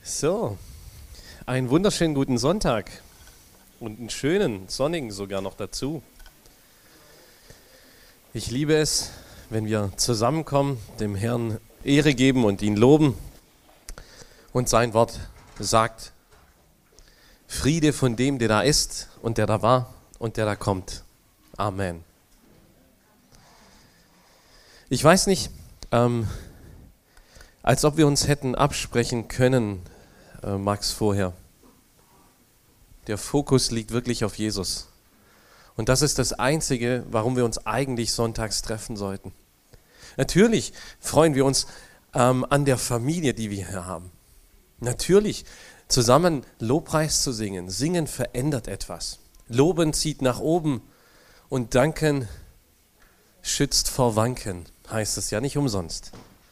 So, einen wunderschönen guten Sonntag und einen schönen, sonnigen sogar noch dazu. Ich liebe es, wenn wir zusammenkommen, dem Herrn Ehre geben und ihn loben. Und sein Wort sagt, Friede von dem, der da ist und der da war und der da kommt. Amen. Ich weiß nicht, als ob wir uns hätten absprechen können, Max, vorher. Der Fokus liegt wirklich auf Jesus. Und das ist das Einzige, warum wir uns eigentlich sonntags treffen sollten. Natürlich freuen wir uns an der Familie, die wir hier haben. Natürlich zusammen Lobpreis zu singen. Singen verändert etwas. Loben zieht nach oben und Danken schützt vor Wanken, heißt es ja nicht umsonst.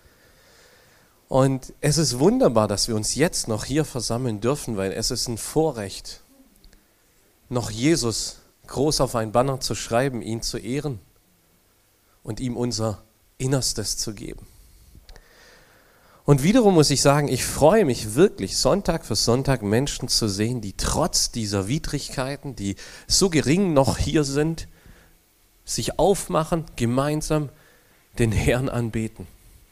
Und es ist wunderbar, dass wir uns jetzt noch hier versammeln dürfen, weil es ist ein Vorrecht, noch Jesus groß auf ein Banner zu schreiben, ihn zu ehren und ihm unser Innerstes zu geben. Und wiederum muss ich sagen, ich freue mich wirklich, Sonntag für Sonntag Menschen zu sehen, die trotz dieser Widrigkeiten, die so gering noch hier sind, sich aufmachen, gemeinsam den Herrn anbeten.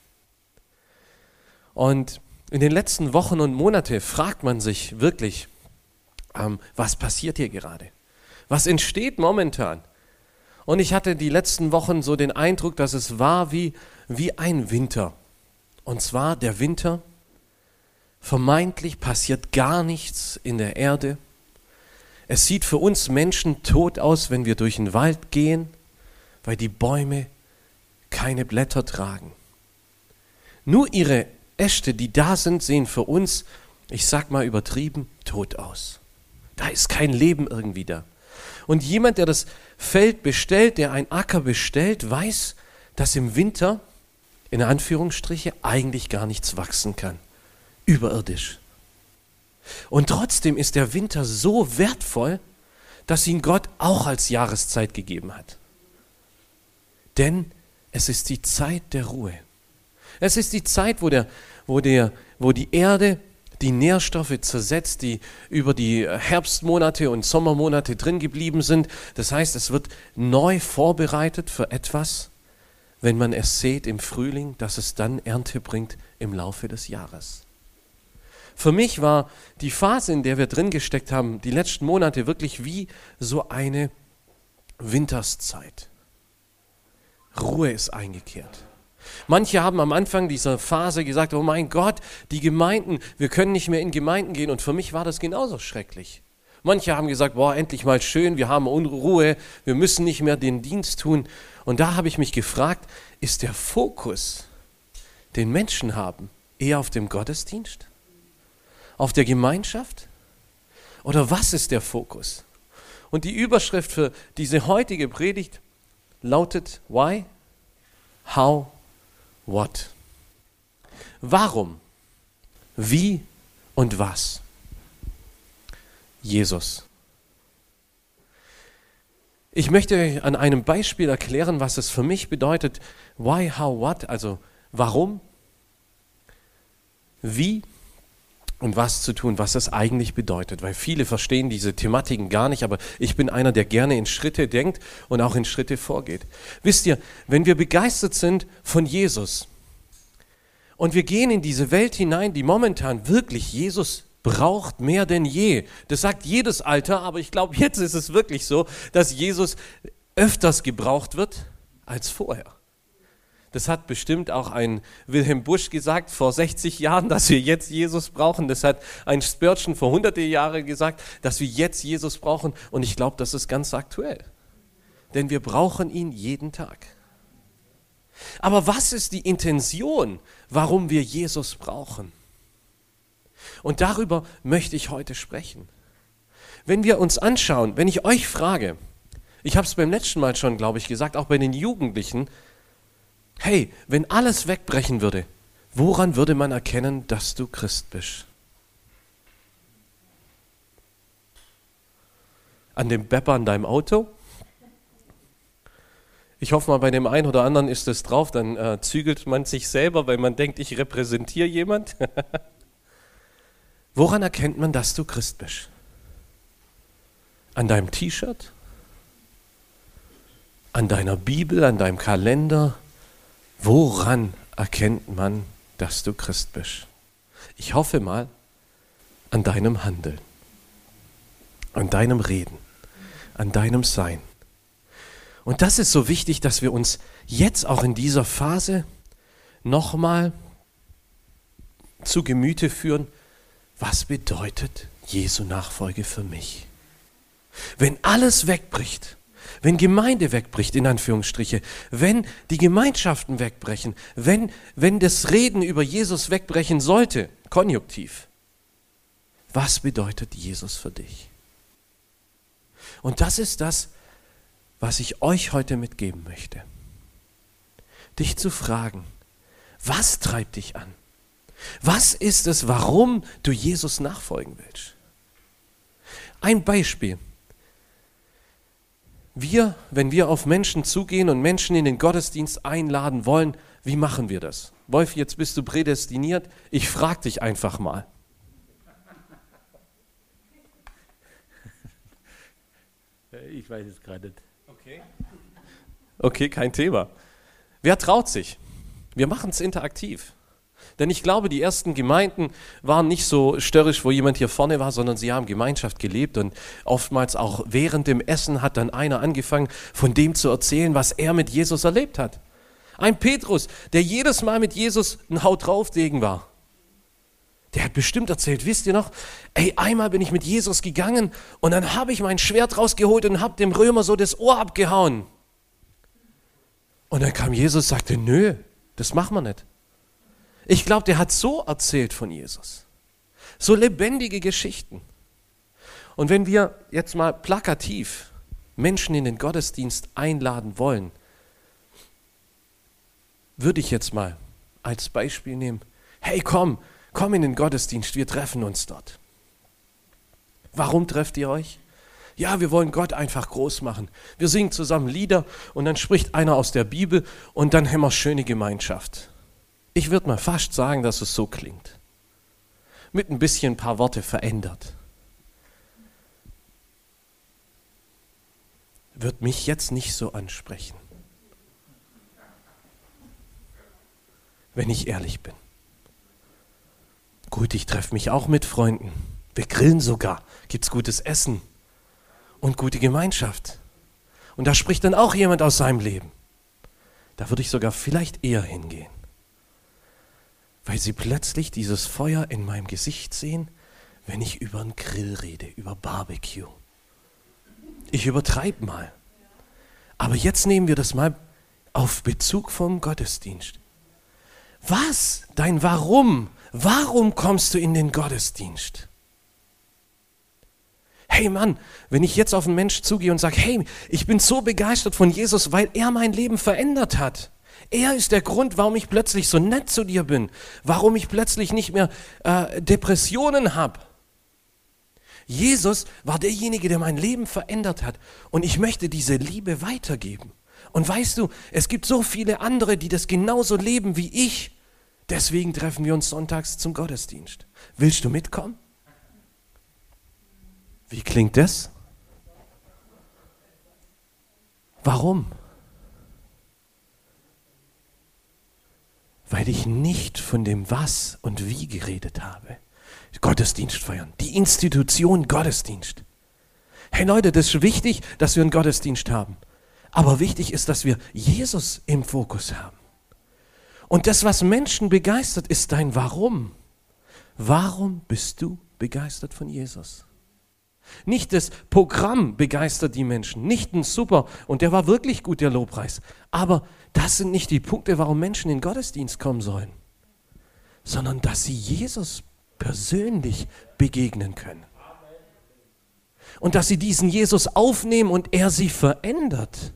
Und in den letzten Wochen und Monaten fragt man sich wirklich, was passiert hier gerade? Was entsteht momentan? Und ich hatte die letzten Wochen so den Eindruck, dass es war wie ein Winter. Und zwar der Winter, vermeintlich passiert gar nichts in der Erde. Es sieht für uns Menschen tot aus, wenn wir durch den Wald gehen, weil die Bäume keine Blätter tragen. Nur ihre Äste, die da sind, sehen für uns, ich sag mal übertrieben, tot aus. Da ist kein Leben irgendwie da. Und jemand, der das Feld bestellt, der einen Acker bestellt, weiß, dass im Winter, in Anführungsstriche, eigentlich gar nichts wachsen kann. Überirdisch. Und trotzdem ist der Winter so wertvoll, dass ihn Gott auch als Jahreszeit gegeben hat. Denn es ist die Zeit der Ruhe. Es ist die Zeit, wo die Erde die Nährstoffe zersetzt, die über die Herbstmonate und Sommermonate drin geblieben sind. Das heißt, es wird neu vorbereitet für etwas, wenn man es sät im Frühling, dass es dann Ernte bringt im Laufe des Jahres. Für mich war die Phase, in der wir drin gesteckt haben, die letzten Monate wirklich wie so eine Winterszeit. Ruhe ist eingekehrt. Manche haben am Anfang dieser Phase gesagt, oh mein Gott, die Gemeinden, wir können nicht mehr in Gemeinden gehen. Und für mich war das genauso schrecklich. Manche haben gesagt, boah, endlich mal schön, wir haben Unruhe, wir müssen nicht mehr den Dienst tun. Und da habe ich mich gefragt, ist der Fokus, den Menschen haben, eher auf dem Gottesdienst? Auf der Gemeinschaft? Oder was ist der Fokus? Und die Überschrift für diese heutige Predigt lautet, why, how, what? Warum? Wie und was? Jesus. Ich möchte euch an einem Beispiel erklären, was es für mich bedeutet, why, how, what, also warum, wie und was zu tun, was es eigentlich bedeutet, weil viele verstehen diese Thematiken gar nicht, aber ich bin einer, der gerne in Schritte denkt und auch in Schritte vorgeht. Wisst ihr, wenn wir begeistert sind von Jesus und wir gehen in diese Welt hinein, die momentan wirklich Jesus braucht mehr denn je. Das sagt jedes Alter, aber ich glaube, jetzt ist es wirklich so, dass Jesus öfters gebraucht wird als vorher. Das hat bestimmt auch ein Wilhelm Busch gesagt vor 60 Jahren, dass wir jetzt Jesus brauchen. Das hat ein Spurgeon vor hunderte Jahre gesagt, dass wir jetzt Jesus brauchen. Und ich glaube, das ist ganz aktuell. Denn wir brauchen ihn jeden Tag. Aber was ist die Intention, warum wir Jesus brauchen? Und darüber möchte ich heute sprechen. Wenn wir uns anschauen, wenn ich euch frage, ich habe es beim letzten Mal schon, glaube ich, gesagt, auch bei den Jugendlichen, hey, wenn alles wegbrechen würde, woran würde man erkennen, dass du Christ bist? An dem Bepper an deinem Auto? Ich hoffe mal, bei dem einen oder anderen ist es drauf, dann zügelt man sich selber, weil man denkt, ich repräsentiere jemand. Woran erkennt man, dass du Christ bist? An deinem T-Shirt? An deiner Bibel, an deinem Kalender? Woran erkennt man, dass du Christ bist? Ich hoffe mal, an deinem Handeln, an deinem Reden, an deinem Sein. Und das ist so wichtig, dass wir uns jetzt auch in dieser Phase nochmal zu Gemüte führen, was bedeutet Jesu Nachfolge für mich? Wenn alles wegbricht, wenn Gemeinde wegbricht, in Anführungsstriche, wenn die Gemeinschaften wegbrechen, wenn das Reden über Jesus wegbrechen sollte, konjunktiv, was bedeutet Jesus für dich? Und das ist das, was ich euch heute mitgeben möchte. Dich zu fragen, was treibt dich an? Was ist es, warum du Jesus nachfolgen willst? Ein Beispiel. Wenn wir auf Menschen zugehen und Menschen in den Gottesdienst einladen wollen, wie machen wir das? Wolf, jetzt bist du prädestiniert. Ich frage dich einfach mal. Ich weiß es gerade nicht. Okay, kein Thema. Wer traut sich? Wir machen es interaktiv. Denn ich glaube, die ersten Gemeinden waren nicht so störrisch, wo jemand hier vorne war, sondern sie haben Gemeinschaft gelebt und oftmals auch während dem Essen hat dann einer angefangen, von dem zu erzählen, was er mit Jesus erlebt hat. Ein Petrus, der jedes Mal mit Jesus ein Haut drauf Degen war. Der hat bestimmt erzählt, wisst ihr noch, einmal bin ich mit Jesus gegangen und dann habe ich mein Schwert rausgeholt und habe dem Römer so das Ohr abgehauen. Und dann kam Jesus und sagte, nö, das machen wir nicht. Ich glaube, der hat so erzählt von Jesus. So lebendige Geschichten. Und wenn wir jetzt mal plakativ Menschen in den Gottesdienst einladen wollen, würde ich jetzt mal als Beispiel nehmen, hey komm in den Gottesdienst, wir treffen uns dort. Warum trefft ihr euch? Ja, wir wollen Gott einfach groß machen. Wir singen zusammen Lieder und dann spricht einer aus der Bibel und dann haben wir schöne Gemeinschaft. Ich würde mal fast sagen, dass es so klingt. Mit ein bisschen ein paar Worte verändert. Wird mich jetzt nicht so ansprechen. Wenn ich ehrlich bin. Gut, ich treffe mich auch mit Freunden. Wir grillen sogar. Gibt's gutes Essen und gute Gemeinschaft. Und da spricht dann auch jemand aus seinem Leben. Da würde ich sogar vielleicht eher hingehen. Weil sie plötzlich dieses Feuer in meinem Gesicht sehen, wenn ich über einen Grill rede, über Barbecue. Ich übertreibe mal. Aber jetzt nehmen wir das mal auf Bezug vom Gottesdienst. Was? Dein Warum? Warum kommst du in den Gottesdienst? Hey Mann, wenn ich jetzt auf einen Menschen zugehe und sage, hey, ich bin so begeistert von Jesus, weil er mein Leben verändert hat. Er ist der Grund, warum ich plötzlich so nett zu dir bin, warum ich plötzlich nicht mehr Depressionen habe. Jesus war derjenige, der mein Leben verändert hat und ich möchte diese Liebe weitergeben. Und weißt du, es gibt so viele andere, die das genauso leben wie ich. Deswegen treffen wir uns sonntags zum Gottesdienst. Willst du mitkommen? Wie klingt das? Warum? Weil ich nicht von dem Was und Wie geredet habe. Gottesdienst feiern, die Institution Gottesdienst. Hey Leute, das ist wichtig, dass wir einen Gottesdienst haben. Aber wichtig ist, dass wir Jesus im Fokus haben. Und das, was Menschen begeistert, ist dein Warum. Warum bist du begeistert von Jesus? Nicht das Programm begeistert die Menschen, nicht ein super, und der war wirklich gut, der Lobpreis. Aber das sind nicht die Punkte, warum Menschen in den Gottesdienst kommen sollen, sondern dass sie Jesus persönlich begegnen können. Und dass sie diesen Jesus aufnehmen und er sie verändert.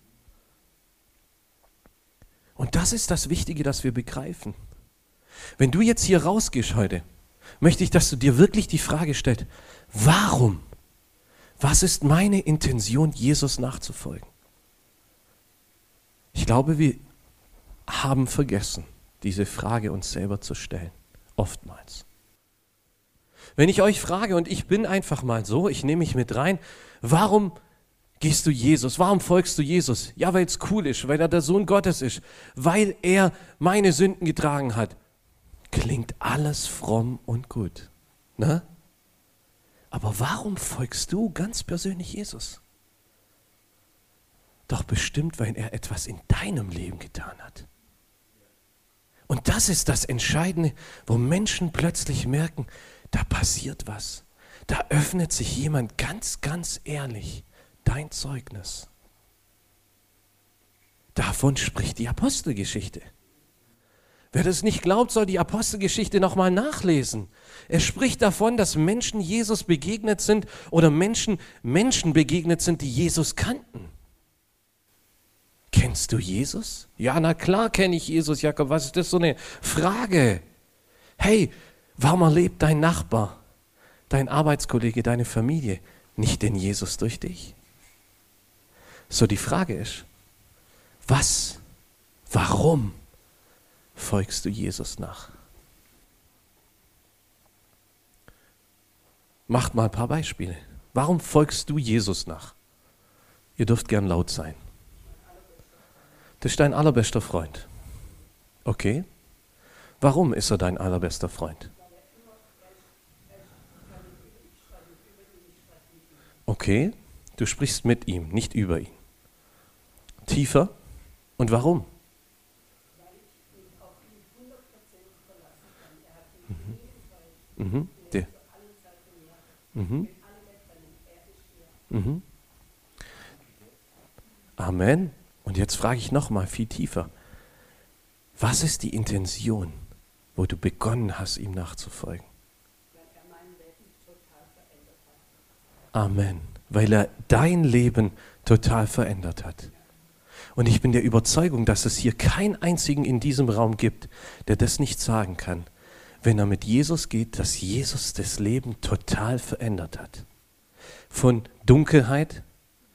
Und das ist das Wichtige, das wir begreifen. Wenn du jetzt hier rausgehst heute, möchte ich, dass du dir wirklich die Frage stellst, warum? Was ist meine Intention, Jesus nachzufolgen? Ich glaube, wir haben vergessen, diese Frage uns selber zu stellen. Oftmals. Wenn ich euch frage, und ich bin einfach mal so, ich nehme mich mit rein, warum gehst du Jesus? Warum folgst du Jesus? Ja, weil es cool ist, weil er der Sohn Gottes ist, weil er meine Sünden getragen hat. Klingt alles fromm und gut, ne? Aber warum folgst du ganz persönlich Jesus? Doch bestimmt, weil er etwas in deinem Leben getan hat. Und das ist das Entscheidende, wo Menschen plötzlich merken, da passiert was. Da öffnet sich jemand ganz, ganz ehrlich dein Zeugnis. Davon spricht die Apostelgeschichte. Wer das nicht glaubt, soll die Apostelgeschichte nochmal nachlesen. Er spricht davon, dass Menschen Jesus begegnet sind oder Menschen begegnet sind, die Jesus kannten. Kennst du Jesus? Ja, na klar kenne ich Jesus, Jakob. Was ist das so eine Frage? Hey, warum erlebt dein Nachbar, dein Arbeitskollege, deine Familie nicht den Jesus durch dich? So, die Frage ist, warum folgst du Jesus nach? Macht mal ein paar Beispiele. Warum folgst du Jesus nach? Ihr dürft gern laut sein. Das ist dein allerbester Freund. Okay. Warum ist er dein allerbester Freund? Okay. Du sprichst mit ihm, nicht über ihn. Tiefer. Und warum? Der. Amen. Und jetzt frage ich nochmal viel tiefer. Was ist die Intention, wo du begonnen hast, ihm nachzufolgen? Amen. Weil er dein Leben total verändert hat. Und ich bin der Überzeugung, dass es hier keinen einzigen in diesem Raum gibt, der das nicht sagen kann, wenn er mit Jesus geht, dass Jesus das Leben total verändert hat. Von Dunkelheit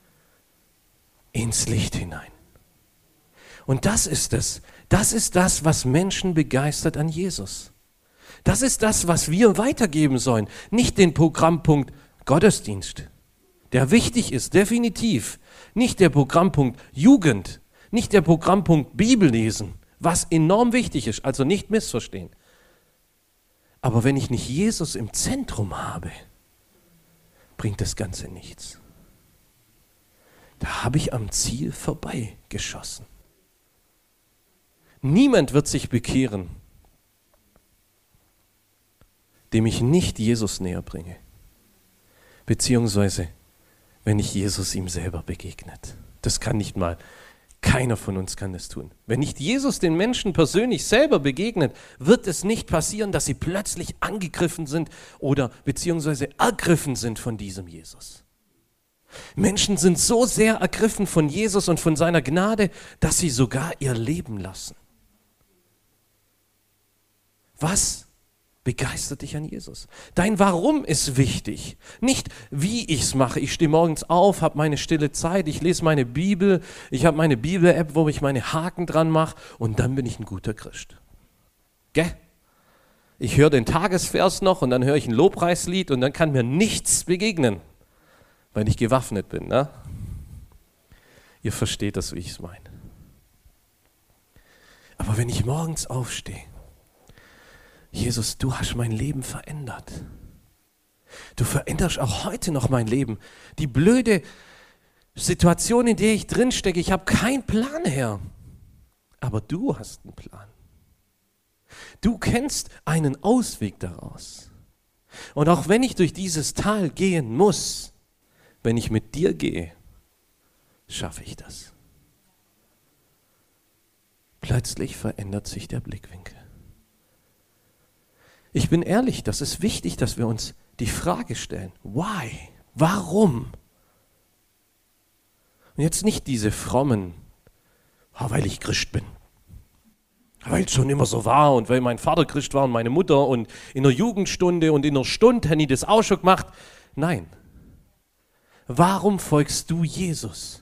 ins Licht hinein. Und das ist es. Das ist das, was Menschen begeistert an Jesus. Das ist das, was wir weitergeben sollen. Nicht den Programmpunkt Gottesdienst, der wichtig ist, definitiv. Nicht der Programmpunkt Jugend, nicht der Programmpunkt Bibellesen, was enorm wichtig ist, also nicht missverstehen. Aber wenn ich nicht Jesus im Zentrum habe, bringt das Ganze nichts. Da habe ich am Ziel vorbeigeschossen. Niemand wird sich bekehren, dem ich nicht Jesus näher bringe. Beziehungsweise, wenn nicht Jesus ihm selber begegnet. Das kann nicht mal, keiner von uns kann das tun. Wenn nicht Jesus den Menschen persönlich selber begegnet, wird es nicht passieren, dass sie plötzlich angegriffen sind oder beziehungsweise ergriffen sind von diesem Jesus. Menschen sind so sehr ergriffen von Jesus und von seiner Gnade, dass sie sogar ihr Leben lassen. Was begeistert dich an Jesus? Dein Warum ist wichtig. Nicht, wie ich es mache. Ich stehe morgens auf, habe meine stille Zeit, ich lese meine Bibel, ich habe meine Bibel-App, wo ich meine Haken dran mache und dann bin ich ein guter Christ. Gell? Ich höre den Tagesvers noch und dann höre ich ein Lobpreislied und dann kann mir nichts begegnen, weil ich gewaffnet bin. Ne? Ihr versteht das, wie ich es meine. Aber wenn ich morgens aufstehe, Jesus, du hast mein Leben verändert. Du veränderst auch heute noch mein Leben. Die blöde Situation, in der ich drinstecke, ich habe keinen Plan, Herr. Aber du hast einen Plan. Du kennst einen Ausweg daraus. Und auch wenn ich durch dieses Tal gehen muss, wenn ich mit dir gehe, schaffe ich das. Plötzlich verändert sich der Blickwinkel. Ich bin ehrlich, das ist wichtig, dass wir uns die Frage stellen, why? Warum? Und jetzt nicht diese frommen, weil ich Christ bin, weil es schon immer so war und weil mein Vater Christ war und meine Mutter und in der Jugendstunde und in der Stunde habe ich das auch schon gemacht. Nein. Warum folgst du Jesus?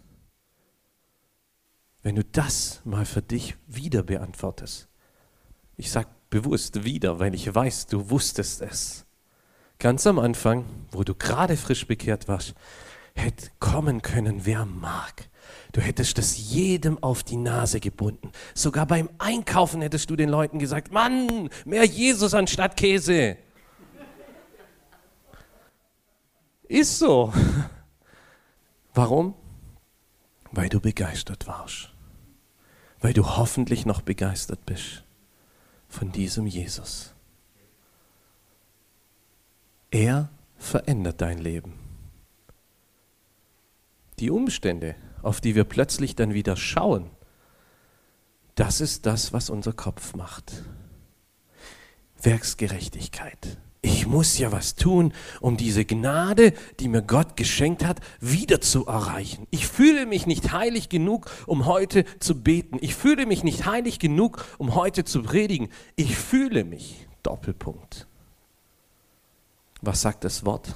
Wenn du das mal für dich wieder beantwortest. Ich sage bewusst wieder, weil ich weiß, du wusstest es. ganz am Anfang, wo du gerade frisch bekehrt warst, hätte kommen können, wer mag. Du hättest das jedem auf die Nase gebunden. Sogar beim Einkaufen hättest du den Leuten gesagt, Mann, mehr Jesus anstatt Käse. Ist so. Warum? Weil du begeistert warst. Weil du hoffentlich noch begeistert bist von diesem Jesus. Er verändert dein Leben. Die Umstände, auf die wir plötzlich dann wieder schauen, das ist das, was unser Kopf macht. Werksgerechtigkeit. Ich muss ja was tun, um diese Gnade, die mir Gott geschenkt hat, wieder zu erreichen. Ich fühle mich nicht heilig genug, um heute zu beten. Ich fühle mich nicht heilig genug, um heute zu predigen. Ich fühle mich. Doppelpunkt. Was sagt das Wort?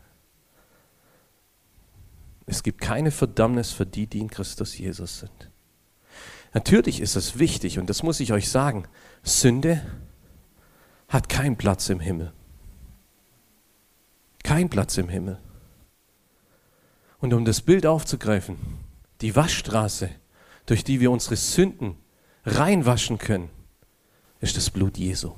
Es gibt keine Verdammnis für die, die in Christus Jesus sind. Natürlich ist es wichtig, und das muss ich euch sagen, Sünde hat keinen Platz im Himmel. Kein Platz im Himmel. Und um das Bild aufzugreifen, die Waschstraße, durch die wir unsere Sünden reinwaschen können, ist das Blut Jesu.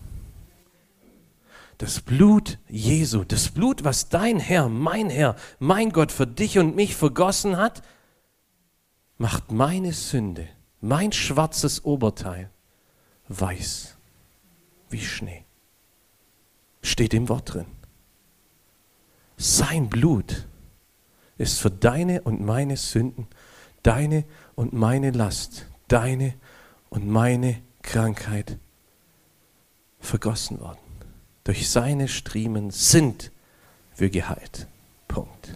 Das Blut Jesu, das Blut, was dein Herr, mein Gott für dich und mich vergossen hat, macht meine Sünde, mein schwarzes Oberteil, weiß wie Schnee. Steht im Wort drin. Sein Blut ist für deine und meine Sünden, deine und meine Last, deine und meine Krankheit vergossen worden. Durch seine Striemen sind wir geheilt. Punkt.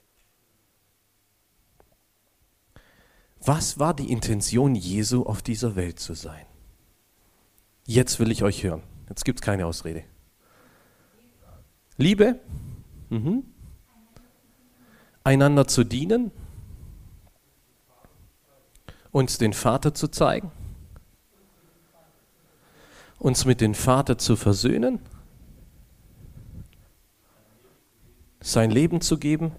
Was war die Intention Jesu, auf dieser Welt zu sein? Jetzt will ich euch hören. Jetzt gibt es keine Ausrede. Liebe? Einander zu dienen? Uns den Vater zu zeigen? Uns mit dem Vater zu versöhnen? Sein Leben zu geben?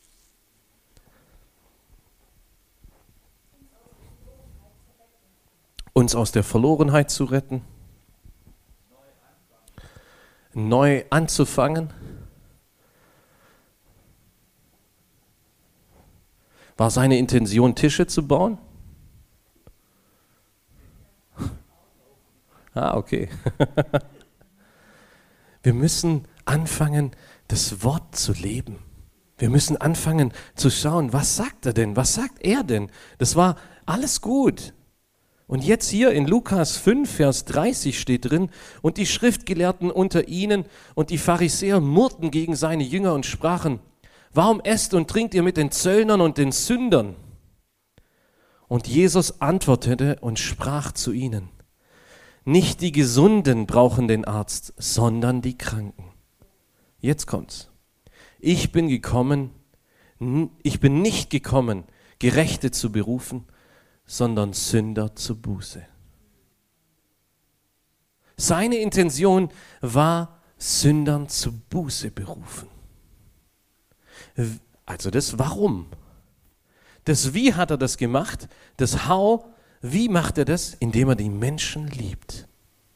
Uns aus der Verlorenheit zu retten? Neu anzufangen? War seine Intention, Tische zu bauen? Okay. Wir müssen anfangen, das Wort zu leben. Wir müssen anfangen zu schauen, was sagt er denn? Was sagt er denn? Das war alles gut. Und jetzt hier in Lukas 5, Vers 30 steht drin, und die Schriftgelehrten unter ihnen und die Pharisäer murrten gegen seine Jünger und sprachen, warum esst und trinkt ihr mit den Zöllnern und den Sündern? Und Jesus antwortete und sprach zu ihnen, nicht die Gesunden brauchen den Arzt, sondern die Kranken. Jetzt kommt's. Ich bin nicht gekommen, Gerechte zu berufen, sondern Sünder zur Buße. Seine Intention war, Sündern zur Buße berufen. Also das Warum. Das Wie hat er das gemacht? Das How, wie macht er das? Indem er die Menschen liebt.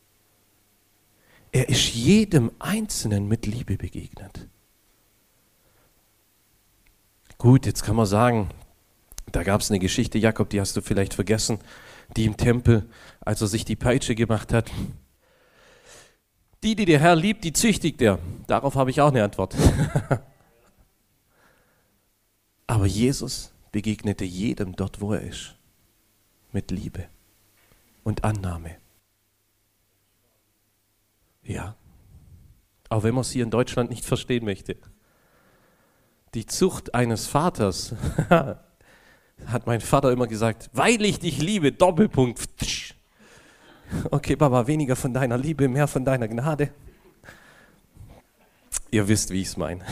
Er ist jedem Einzelnen mit Liebe begegnet. Gut, jetzt kann man sagen, da gab es eine Geschichte, Jakob, die hast du vielleicht vergessen, die im Tempel, als er sich die Peitsche gemacht hat. Die der Herr liebt, die züchtigt er. Darauf habe ich auch eine Antwort. Aber Jesus begegnete jedem dort, wo er ist, mit Liebe und Annahme. Ja, auch wenn man es hier in Deutschland nicht verstehen möchte. Die Zucht eines Vaters, hat mein Vater immer gesagt, weil ich dich liebe, Doppelpunkt. Okay, Papa, weniger von deiner Liebe, mehr von deiner Gnade. Ihr wisst, wie ich es meine.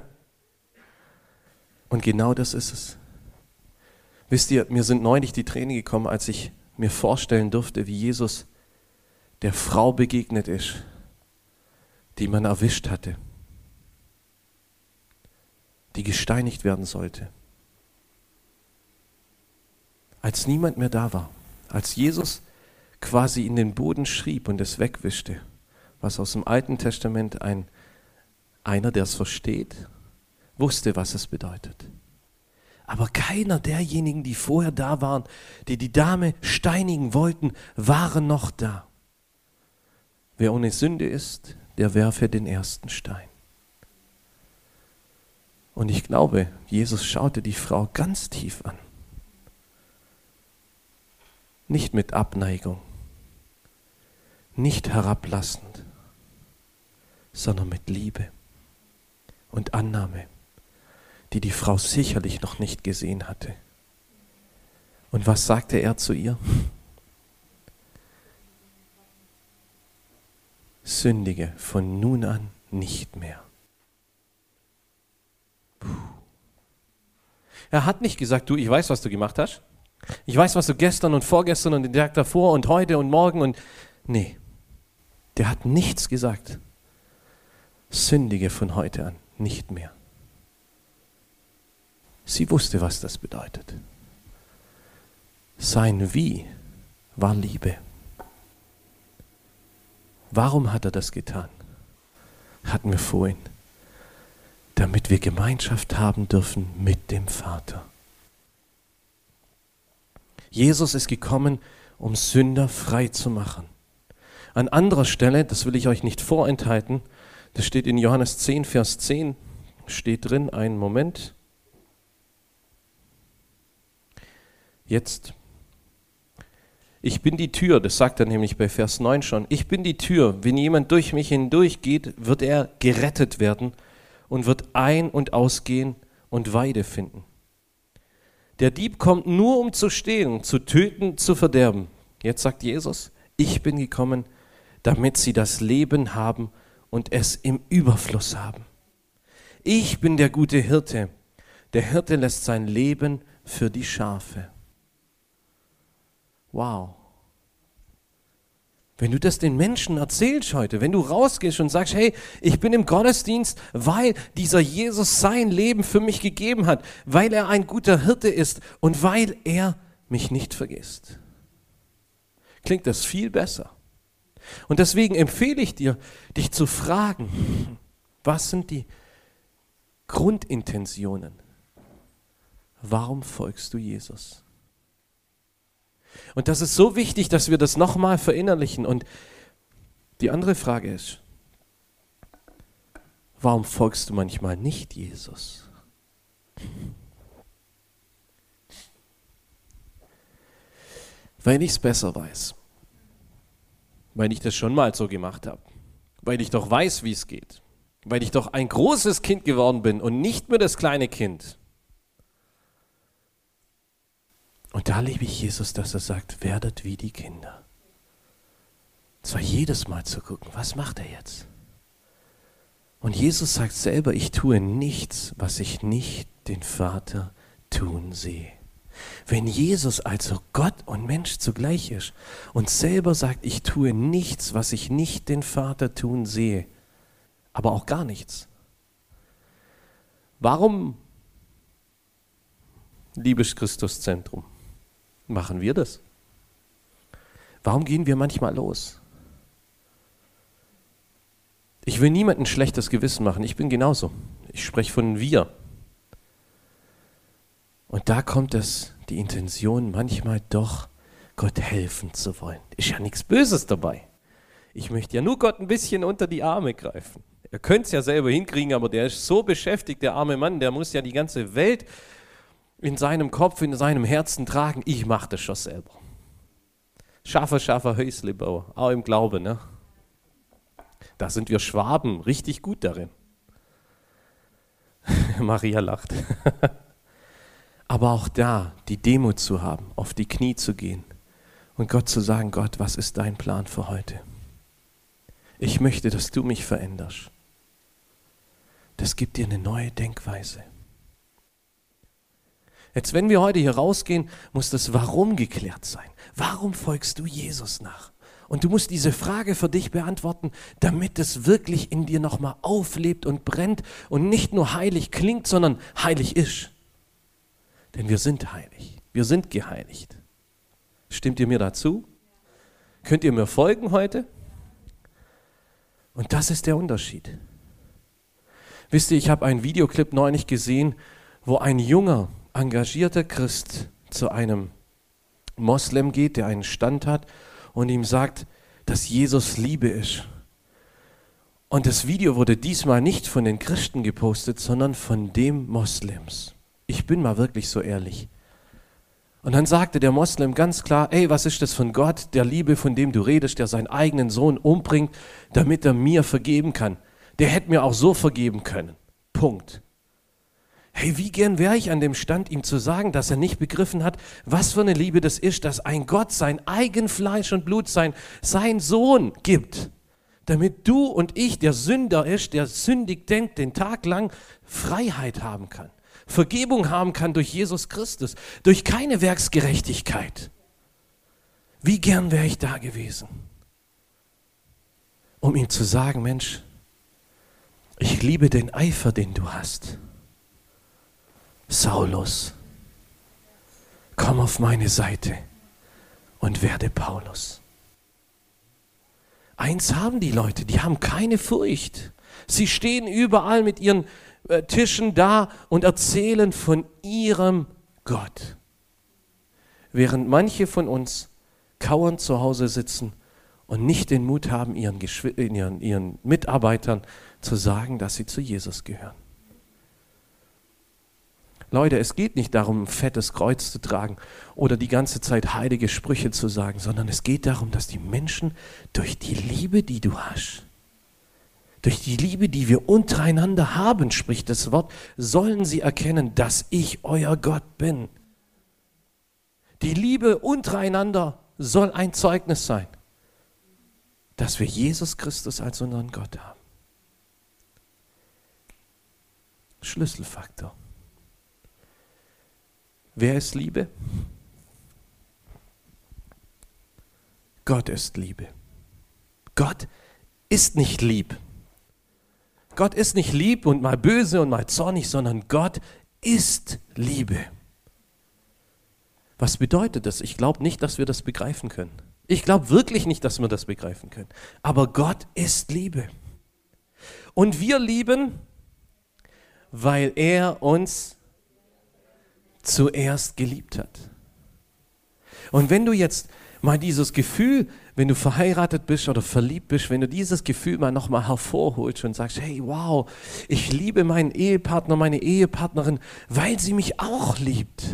Und genau das ist es. Wisst ihr, mir sind neulich die Tränen gekommen, als ich mir vorstellen durfte, wie Jesus der Frau begegnet ist, die man erwischt hatte. die gesteinigt werden sollte. Als niemand mehr da war, als Jesus quasi in den Boden schrieb und es wegwischte, was aus dem Alten Testament einer, der es versteht, wusste, was es bedeutet. Aber keiner derjenigen, die vorher da waren, die die Dame steinigen wollten, waren noch da. Wer ohne Sünde ist, der werfe den ersten Stein. Und ich glaube, Jesus schaute die Frau ganz tief an. Nicht mit Abneigung, nicht herablassend, sondern mit Liebe und Annahme, die die Frau sicherlich noch nicht gesehen hatte. Und was sagte er zu ihr? Sündige von nun an nicht mehr. Er hat nicht gesagt, du, ich weiß, was du gemacht hast. Ich weiß, was du gestern und vorgestern und den Tag davor und heute und morgen und... Nee, der hat nichts gesagt. Sündige von heute an nicht mehr. Sie wusste, was das bedeutet. Sein Wie war Liebe. Warum hat er das getan? Hatten wir vorhin. Damit wir Gemeinschaft haben dürfen mit dem Vater. Jesus ist gekommen, um Sünder frei zu machen. An anderer Stelle, das will ich euch nicht vorenthalten, das steht in Johannes 10, Vers 10, steht drin, einen Moment. Jetzt. Ich bin die Tür, das sagt er nämlich bei Vers 9 schon. Ich bin die Tür, wenn jemand durch mich hindurchgeht, wird er gerettet werden und wird ein- und ausgehen und Weide finden. Der Dieb kommt nur, um zu stehlen, zu töten, zu verderben. Jetzt sagt Jesus, ich bin gekommen, damit sie das Leben haben und es im Überfluss haben. Ich bin der gute Hirte. Der Hirte lässt sein Leben für die Schafe. Wow. Wenn du das den Menschen erzählst heute, wenn du rausgehst und sagst, hey, ich bin im Gottesdienst, weil dieser Jesus sein Leben für mich gegeben hat, weil er ein guter Hirte ist und weil er mich nicht vergisst. Klingt das viel besser. Und deswegen empfehle ich dir, dich zu fragen, was sind die Grundintentionen? Warum folgst du Jesus? Und das ist so wichtig, dass wir das nochmal verinnerlichen. Und die andere Frage ist, warum folgst du manchmal nicht Jesus? Weil ich es besser weiß. Weil ich das schon mal so gemacht habe. Weil ich doch weiß, wie es geht. Weil ich doch ein großes Kind geworden bin und nicht mehr das kleine Kind. Und da liebe ich Jesus, dass er sagt, werdet wie die Kinder. Zwar jedes Mal zu gucken, was macht er jetzt? Und Jesus sagt selber, ich tue nichts, was ich nicht den Vater tun sehe. Wenn Jesus also Gott und Mensch zugleich ist und selber sagt, ich tue nichts, was ich nicht den Vater tun sehe, aber auch gar nichts. Warum, liebes Christuszentrum, machen wir das? Warum gehen wir manchmal los? Ich will niemandem ein schlechtes Gewissen machen, ich bin genauso. Ich spreche von wir. Und da kommt es, die Intention manchmal doch, Gott helfen zu wollen. Ist ja nichts Böses dabei. Ich möchte ja nur Gott ein bisschen unter die Arme greifen. Er könnte es ja selber hinkriegen, aber der ist so beschäftigt, der arme Mann, der muss ja die ganze Welt in seinem Kopf, in seinem Herzen tragen. Ich mache das schon selber. Schaffer, Häusle bauen, auch im Glauben, ne? Da sind wir Schwaben richtig gut darin. Maria lacht. Aber auch da die Demut zu haben, auf die Knie zu gehen und Gott zu sagen, Gott, was ist dein Plan für heute? Ich möchte, dass du mich veränderst. Das gibt dir eine neue Denkweise. Jetzt, wenn wir heute hier rausgehen, muss das Warum geklärt sein. Warum folgst du Jesus nach? Und du musst diese Frage für dich beantworten, damit es wirklich in dir nochmal auflebt und brennt und nicht nur heilig klingt, sondern heilig ist. Denn wir sind heilig, wir sind geheiligt. Stimmt ihr mir dazu? Könnt ihr mir folgen heute? Und das ist der Unterschied. Wisst ihr, ich habe einen Videoclip neulich gesehen, wo ein junger, engagierter Christ zu einem Moslem geht, der einen Stand hat und ihm sagt, dass Jesus Liebe ist. Und das Video wurde diesmal nicht von den Christen gepostet, sondern von dem Moslems. Ich bin mal wirklich so ehrlich. Und dann sagte der Moslem ganz klar, ey, was ist das von Gott, der Liebe, von dem du redest, der seinen eigenen Sohn umbringt, damit er mir vergeben kann. Der hätte mir auch so vergeben können. Punkt. Hey, wie gern wäre ich an dem Stand, ihm zu sagen, dass er nicht begriffen hat, was für eine Liebe das ist, dass ein Gott sein eigen Fleisch und Blut, sein Sohn gibt, damit du und ich, der Sünder ist, der sündig denkt, den Tag lang Freiheit haben kann. Vergebung haben kann durch Jesus Christus, durch keine Werksgerechtigkeit. Wie gern wäre ich da gewesen, um ihm zu sagen, Mensch, ich liebe den Eifer, den du hast. Saulus, komm auf meine Seite und werde Paulus. Eins haben die Leute, die haben keine Furcht. Sie stehen überall mit ihren Tischen da und erzählen von ihrem Gott. Während manche von uns kauernd zu Hause sitzen und nicht den Mut haben, ihren Mitarbeitern zu sagen, dass sie zu Jesus gehören. Leute, es geht nicht darum, ein fettes Kreuz zu tragen oder die ganze Zeit heilige Sprüche zu sagen, sondern es geht darum, dass die Menschen durch die Liebe, die du hast, durch die Liebe, die wir untereinander haben, spricht das Wort, sollen sie erkennen, dass ich euer Gott bin. Die Liebe untereinander soll ein Zeugnis sein, dass wir Jesus Christus als unseren Gott haben. Schlüsselfaktor. Wer ist Liebe? Gott ist Liebe. Gott ist nicht lieb. Gott ist nicht lieb und mal böse und mal zornig, sondern Gott ist Liebe. Was bedeutet das? Ich glaube nicht, dass wir das begreifen können. Ich glaube wirklich nicht, dass wir das begreifen können. Aber Gott ist Liebe. Und wir lieben, weil er uns zuerst geliebt hat. Und wenn du jetzt mal dieses Gefühl, wenn du verheiratet bist oder verliebt bist, wenn du dieses Gefühl mal nochmal hervorholst und sagst, hey, wow, ich liebe meinen Ehepartner, meine Ehepartnerin, weil sie mich auch liebt.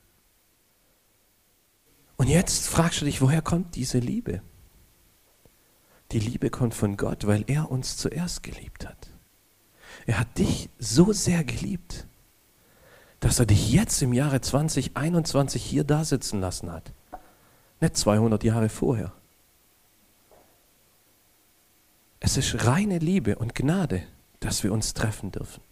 Und jetzt fragst du dich, woher kommt diese Liebe? Die Liebe kommt von Gott, weil er uns zuerst geliebt hat. Er hat dich so sehr geliebt, dass er dich jetzt im Jahre 2021 hier da sitzen lassen hat. Nicht 200 Jahre vorher. Es ist reine Liebe und Gnade, dass wir uns treffen dürfen.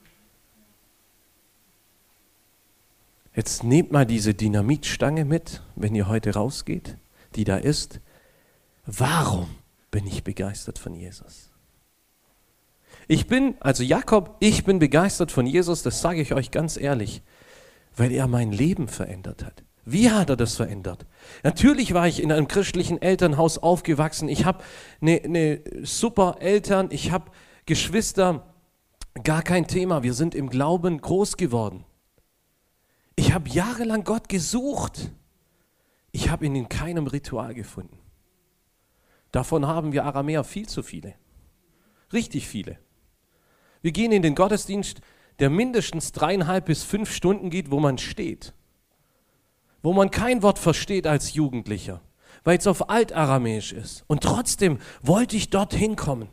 Jetzt nehmt mal diese Dynamitstange mit, wenn ihr heute rausgeht, die da ist. Warum bin ich begeistert von Jesus? Ich bin begeistert von Jesus, das sage ich euch ganz ehrlich, weil er mein Leben verändert hat. Wie hat er das verändert? Natürlich war ich in einem christlichen Elternhaus aufgewachsen. Ich habe eine super Eltern, ich habe Geschwister, gar kein Thema. Wir sind im Glauben groß geworden. Ich habe jahrelang Gott gesucht. Ich habe ihn in keinem Ritual gefunden. Davon haben wir Aramäer viel zu viele. Richtig viele. Wir gehen in den Gottesdienst, der mindestens 3,5 bis 5 Stunden geht, wo man steht. Wo man kein Wort versteht als Jugendlicher, weil es auf Altaramäisch ist. Und trotzdem wollte ich dorthin kommen.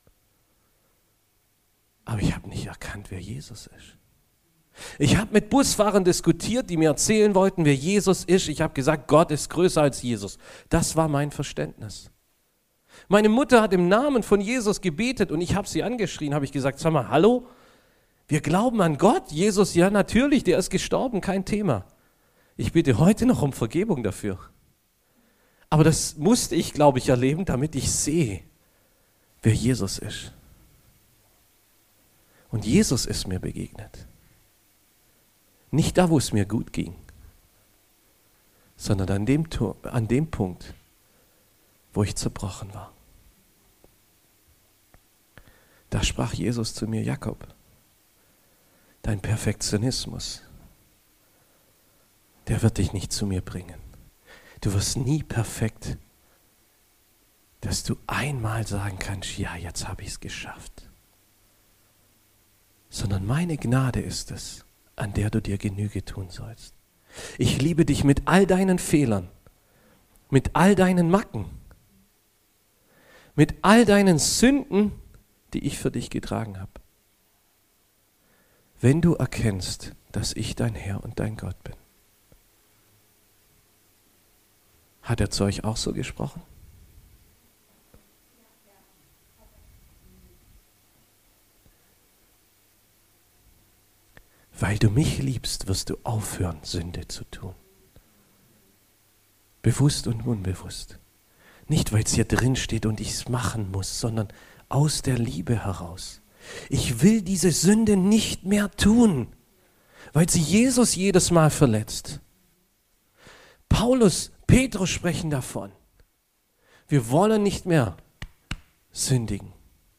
Aber ich habe nicht erkannt, wer Jesus ist. Ich habe mit Busfahrern diskutiert, die mir erzählen wollten, wer Jesus ist. Ich habe gesagt, Gott ist größer als Jesus. Das war mein Verständnis. Meine Mutter hat im Namen von Jesus gebetet und ich habe sie angeschrien, habe ich gesagt, sag mal, hallo, wir glauben an Gott, Jesus, ja natürlich, der ist gestorben, kein Thema. Ich bitte heute noch um Vergebung dafür. Aber das musste ich, glaube ich, erleben, damit ich sehe, wer Jesus ist. Und Jesus ist mir begegnet. Nicht da, wo es mir gut ging, sondern an dem Punkt, wo ich zerbrochen war. Da sprach Jesus zu mir: Jakob, dein Perfektionismus, der wird dich nicht zu mir bringen. Du wirst nie perfekt, dass du einmal sagen kannst, ja, jetzt habe ich es geschafft. Sondern meine Gnade ist es, an der du dir Genüge tun sollst. Ich liebe dich mit all deinen Fehlern, mit all deinen Macken, mit all deinen Sünden, die ich für dich getragen habe. Wenn du erkennst, dass ich dein Herr und dein Gott bin. Hat er zu euch auch so gesprochen? Weil du mich liebst, wirst du aufhören, Sünde zu tun. Bewusst und unbewusst. Nicht, weil es hier drin steht und ich es machen muss, sondern aus der Liebe heraus. Ich will diese Sünde nicht mehr tun, weil sie Jesus jedes Mal verletzt. Paulus, Petrus sprechen davon. Wir wollen nicht mehr sündigen.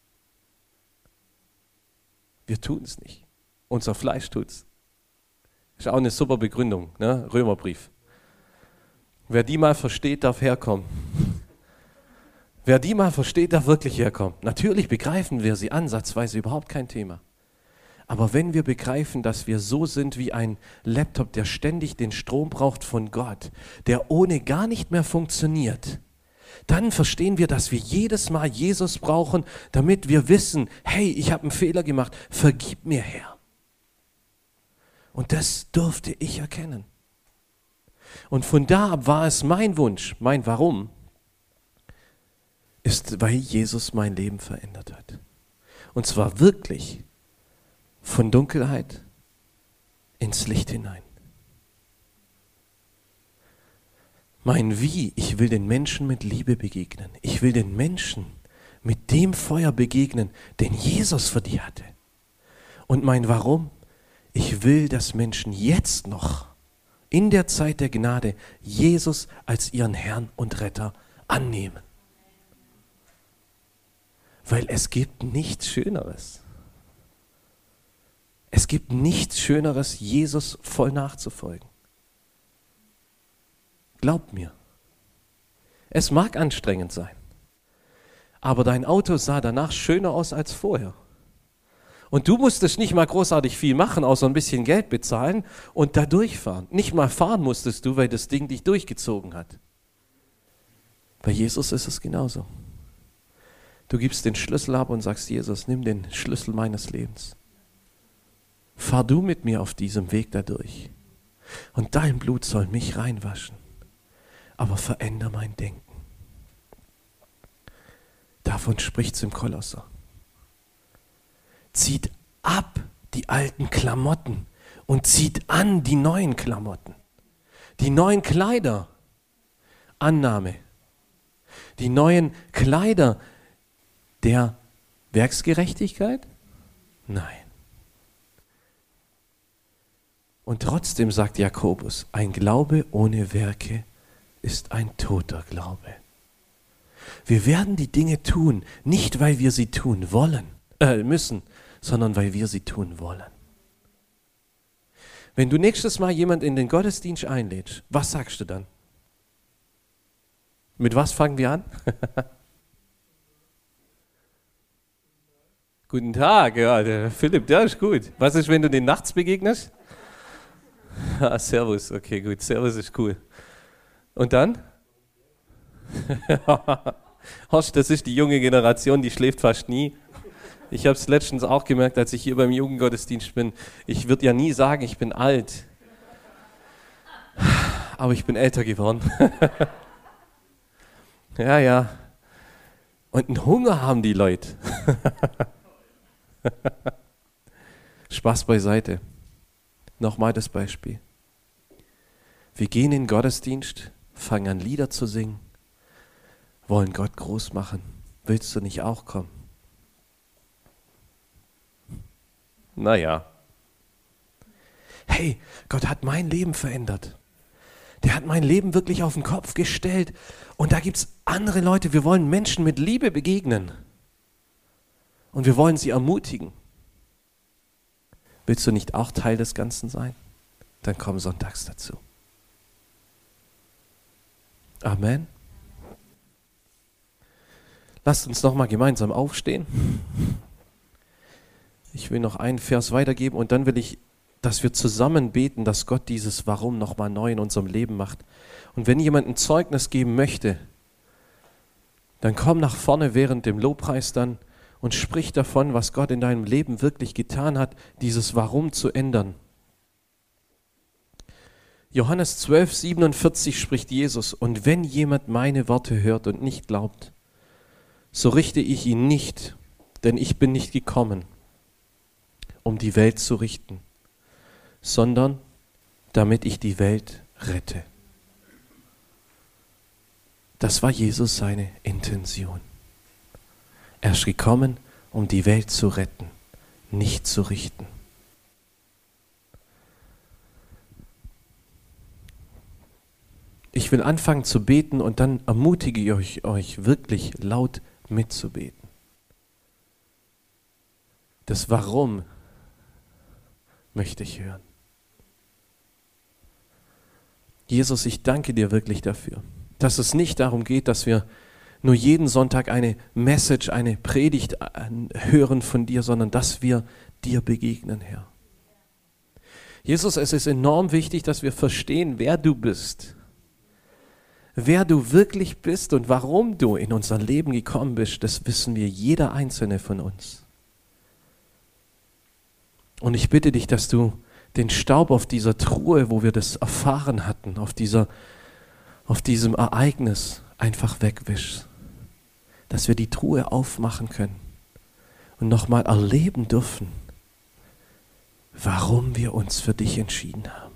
Wir tun es nicht. Unser Fleisch tut's. Ist auch eine super Begründung, ne? Römerbrief. Wer die mal versteht, darf herkommen. Wer die mal versteht, darf wirklich herkommen. Natürlich begreifen wir sie ansatzweise, überhaupt kein Thema. Aber wenn wir begreifen, dass wir so sind wie ein Laptop, der ständig den Strom braucht von Gott, der ohne gar nicht mehr funktioniert, dann verstehen wir, dass wir jedes Mal Jesus brauchen, damit wir wissen, hey, ich habe einen Fehler gemacht, vergib mir, Herr. Und das durfte ich erkennen. Und von da ab war es mein Wunsch, mein Warum, ist, weil Jesus mein Leben verändert hat. Und zwar wirklich von Dunkelheit ins Licht hinein. Mein Wie, ich will den Menschen mit Liebe begegnen. Ich will den Menschen mit dem Feuer begegnen, den Jesus für die hatte. Und mein Warum, ich will, dass Menschen jetzt noch in der Zeit der Gnade Jesus als ihren Herrn und Retter annehmen. Weil es gibt nichts Schöneres. Es gibt nichts Schöneres, Jesus voll nachzufolgen. Glaubt mir. Es mag anstrengend sein, aber dein Auto sah danach schöner aus als vorher. Und du musstest nicht mal großartig viel machen, außer ein bisschen Geld bezahlen und da durchfahren. Nicht mal fahren musstest du, weil das Ding dich durchgezogen hat. Bei Jesus ist es genauso. Du gibst den Schlüssel ab und sagst, Jesus, nimm den Schlüssel meines Lebens. Fahr du mit mir auf diesem Weg da durch. Und dein Blut soll mich reinwaschen. Aber veränder mein Denken. Davon spricht es im Kolosser. Zieht ab die alten Klamotten und zieht an die neuen Klamotten. Die neuen Kleider. Annahme. Die neuen Kleider der Werksgerechtigkeit? Nein. Und trotzdem sagt Jakobus, ein Glaube ohne Werke ist ein toter Glaube. Wir werden die Dinge tun, nicht weil wir sie tun müssen, sondern weil wir sie tun wollen. Wenn du nächstes Mal jemand in den Gottesdienst einlädst, was sagst du dann? Mit was fangen wir an? Guten Tag, ja, der Philipp, der ist gut. Was ist, wenn du den nachts begegnest? Servus, okay, gut, Servus ist cool. Und dann? Horst, das ist die junge Generation, die schläft fast nie. Ich habe es letztens auch gemerkt, als ich hier beim Jugendgottesdienst bin. Ich würde ja nie sagen, ich bin alt. Aber ich bin älter geworden. Ja. Und einen Hunger haben die Leute. Spaß beiseite. Nochmal das Beispiel. Wir gehen in den Gottesdienst, fangen an Lieder zu singen wollen Gott groß machen. Willst du nicht auch kommen? Naja. Hey, Gott hat mein Leben verändert. Der hat mein Leben wirklich auf den Kopf gestellt. Und da gibt es andere Leute, wir wollen Menschen mit Liebe begegnen. Und wir wollen sie ermutigen. Willst du nicht auch Teil des Ganzen sein? Dann komm sonntags dazu. Amen. Lasst uns nochmal gemeinsam aufstehen. Ich will noch einen Vers weitergeben und dann will ich, dass wir zusammen beten, dass Gott dieses Warum nochmal neu in unserem Leben macht. Und wenn jemand ein Zeugnis geben möchte, dann komm nach vorne während dem Lobpreis dann und sprich davon, was Gott in deinem Leben wirklich getan hat, dieses Warum zu ändern. Johannes 12, 47 spricht Jesus: Und wenn jemand meine Worte hört und nicht glaubt, so richte ich ihn nicht, denn ich bin nicht gekommen, um die Welt zu richten, sondern damit ich die Welt rette. Das war Jesus seine Intention. Er ist gekommen, um die Welt zu retten, nicht zu richten. Ich will anfangen zu beten und dann ermutige ich euch wirklich laut mitzubeten. Das Warum möchte ich hören. Jesus, ich danke dir wirklich dafür, dass es nicht darum geht, dass wir nur jeden Sonntag eine Message, eine Predigt hören von dir, sondern dass wir dir begegnen, Herr. Jesus, es ist enorm wichtig, dass wir verstehen, wer du bist. Wer du wirklich bist und warum du in unser Leben gekommen bist, das wissen wir, jeder einzelne von uns. Und ich bitte dich, dass du den Staub auf dieser Truhe, wo wir das erfahren hatten, auf diesem Ereignis einfach wegwischst. Dass wir die Truhe aufmachen können und nochmal erleben dürfen, warum wir uns für dich entschieden haben.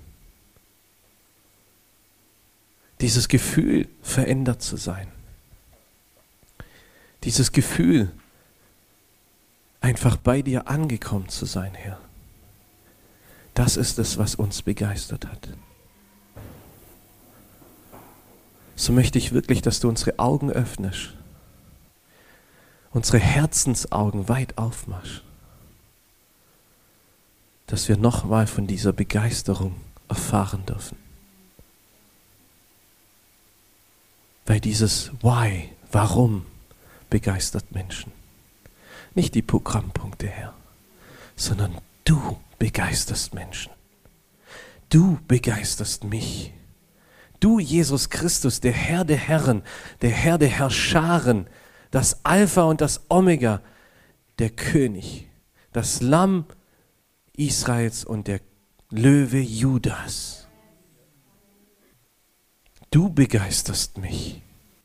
Dieses Gefühl, verändert zu sein. Dieses Gefühl, einfach bei dir angekommen zu sein, Herr. Das ist es, was uns begeistert hat. So möchte ich wirklich, dass du unsere Augen öffnest, unsere Herzensaugen weit aufmachst, dass wir nochmal von dieser Begeisterung erfahren dürfen. Weil dieses Why, warum, begeistert Menschen. Nicht die Programmpunkte, Herr, sondern du begeisterst Menschen. Du begeisterst mich. Du, Jesus Christus, der Herr der Herren, der Herr der Herrscharen, das Alpha und das Omega, der König, das Lamm Israels und der Löwe Judas. Du begeisterst mich.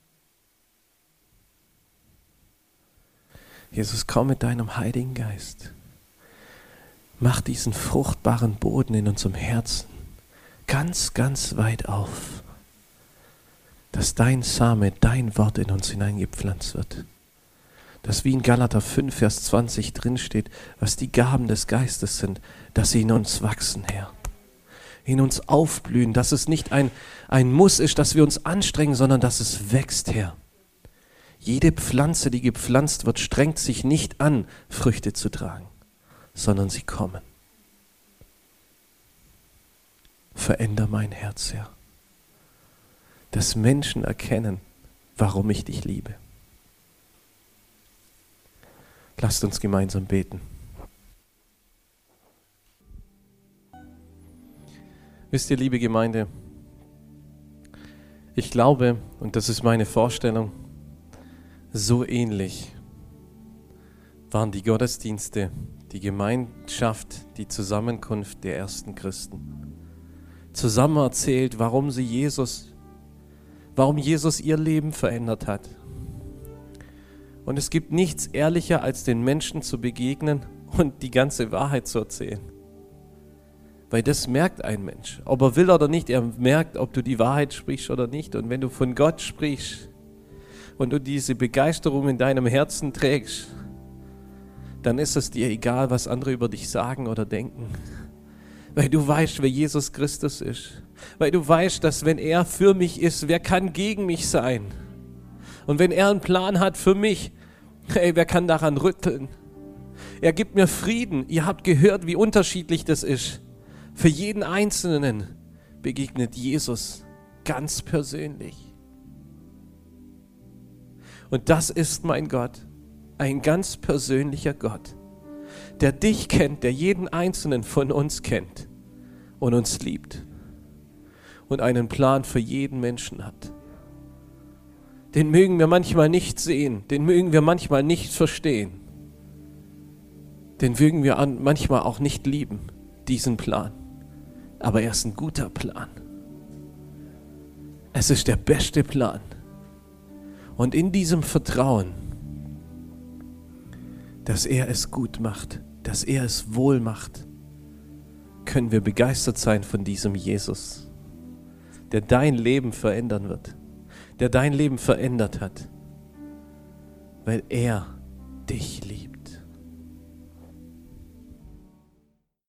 Jesus, komm mit deinem Heiligen Geist. Mach diesen fruchtbaren Boden in unserem Herzen ganz, ganz weit auf, dass dein Same, dein Wort in uns hineingepflanzt wird. Dass wie in Galater 5, Vers 20 drinsteht, was die Gaben des Geistes sind, dass sie in uns wachsen, Herr. In uns aufblühen, dass es nicht ein Muss ist, dass wir uns anstrengen, sondern dass es wächst, Herr. Jede Pflanze, die gepflanzt wird, strengt sich nicht an, Früchte zu tragen, sondern sie kommen. Veränder mein Herz, Herr, dass Menschen erkennen, warum ich dich liebe. Lasst uns gemeinsam beten. Wisst ihr, liebe Gemeinde, ich glaube, und das ist meine Vorstellung, so ähnlich waren die Gottesdienste, die Gemeinschaft, die Zusammenkunft der ersten Christen. Zusammen erzählt, warum Jesus ihr Leben verändert hat. Und es gibt nichts ehrlicher, als den Menschen zu begegnen und die ganze Wahrheit zu erzählen. Weil das merkt ein Mensch, ob er will oder nicht, er merkt, ob du die Wahrheit sprichst oder nicht. Und wenn du von Gott sprichst, und du diese Begeisterung in deinem Herzen trägst, dann ist es dir egal, was andere über dich sagen oder denken. Weil du weißt, wer Jesus Christus ist. Weil du weißt, dass wenn er für mich ist, wer kann gegen mich sein? Und wenn er einen Plan hat für mich, hey, wer kann daran rütteln? Er gibt mir Frieden. Ihr habt gehört, wie unterschiedlich das ist. Für jeden Einzelnen begegnet Jesus ganz persönlich. Und das ist mein Gott, ein ganz persönlicher Gott, der dich kennt, der jeden Einzelnen von uns kennt und uns liebt und einen Plan für jeden Menschen hat. Den mögen wir manchmal nicht sehen, den mögen wir manchmal nicht verstehen, den mögen wir manchmal auch nicht lieben, diesen Plan. Aber er ist ein guter Plan. Es ist der beste Plan. Und in diesem Vertrauen, dass er es gut macht, dass er es wohl macht, können wir begeistert sein von diesem Jesus, der dein Leben verändern wird, der dein Leben verändert hat, weil er dich liebt.